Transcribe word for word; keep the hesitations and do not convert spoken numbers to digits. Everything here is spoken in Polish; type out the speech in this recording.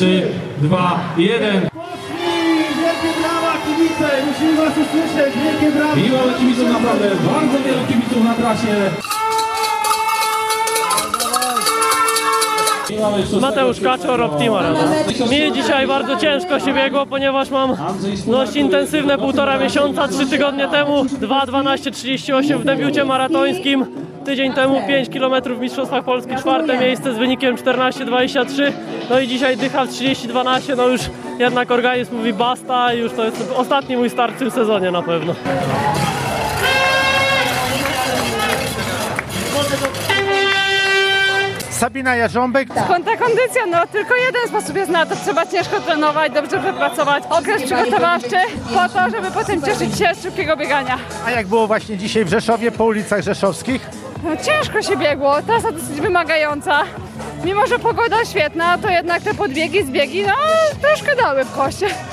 trzy, dwa, jeden. Wielkie brawa, kibice! Musimy was usłyszeć! Wielkie brawa! I mamy kibiców naprawdę, bardzo wielu kibiców na trasie. Mateusz Kaczor, Optima. Mi dzisiaj bardzo ciężko się biegło, ponieważ mam dość intensywne półtora miesiąca. Trzy tygodnie temu dwa dwanaście trzydzieści osiem w debiucie maratońskim. Tydzień temu pięć kilometrów w Mistrzostwach Polski, czwarte miejsce z wynikiem czternaście dwadzieścia trzy. No i dzisiaj dycha w trzydzieści dwanaście, no już jednak organizm mówi basta i już to jest ostatni mój start w tym sezonie na pewno. Sabina Jarząbek. Skąd ta kondycja? No tylko jeden sposób jest na to. Trzeba ciężko trenować, dobrze wypracować okres przygotowawczy po to, żeby potem cieszyć się z szybkiego biegania. A jak było właśnie dzisiaj w Rzeszowie, po ulicach rzeszowskich? No, ciężko się biegło, trasa dosyć wymagająca. Mimo że pogoda świetna, to jednak te podbiegi, zbiegi, no troszkę dały w koście.